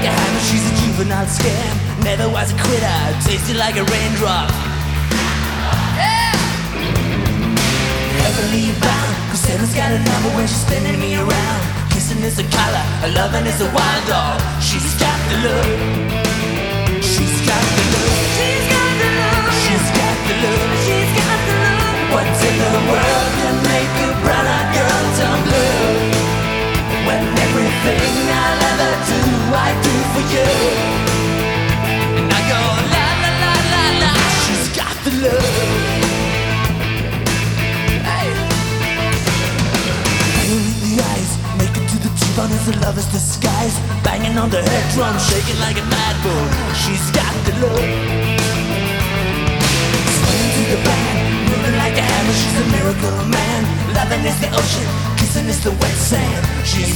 a hammer, she's a juvenile scam. Never was a quitter, tasted like a raindrop. Heavily bound, cause Satan's got a number when she's spinning me around. Kissing is a color, her loving is a wild dog. She's got the look. She's got the look. She's got the look. She's got the look. She's got the look. What's in the world can make a brown-eyed girl turn blue? When everything I'll ever do, I do for you. And I go la la la la la. She's got the look. Make it to the T-bone as a lover's disguise. Banging on the head drum, shaking like a mad bull. She's got the look. Swinging to the band, moving like a hammer. She's a miracle man. Loving is the ocean, kissing is the wet sand. She's